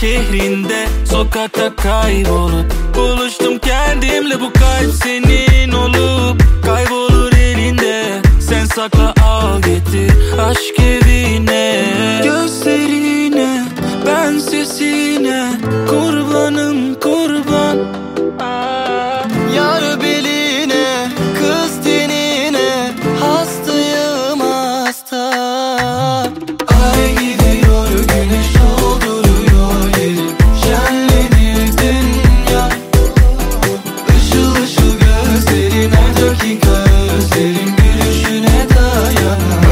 şehrinde, sokakta kaybolup buluştum kendimle. Bu kalp senin olup kaybolur elinde. Sen sakla, al getir aşk evine. Gözlerine, ben sesine kurbanım kurban. Yar beline, kız tenine, hastayım hasta. Ay gidiyor, güneş dolduruyor yeri, şenlenir dünya. Işıl ışıl gözlerin, her dakika özlerim, gülüşüne dayanamam.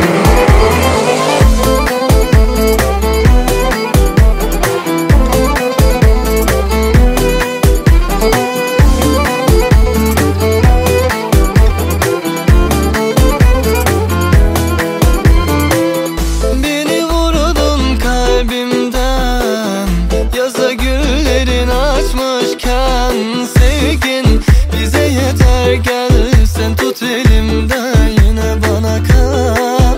Beni vurdun kalbimden, yaza güllerin açmışken. Sevgin bize yeter, gel sen tut elimden, yine bana kal.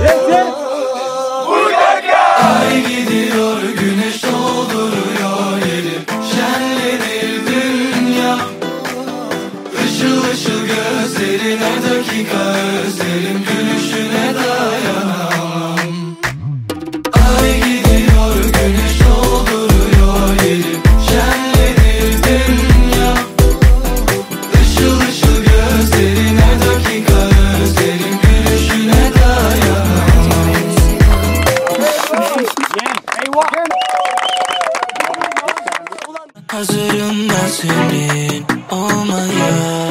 Ay gidiyor, güneş dolduruyor yeri, şenlenir dünya. Işıl ışıl gözlerin, her dakika özlerim, gülüşüne dayanamam. Ay gidiyor, güneş dolduruyor yeri, şenlenir dünya. Işıl ışıl gözlerin, her dakika özlerim, gülüşüne dayanamam. Hazırım ben senin olmaya.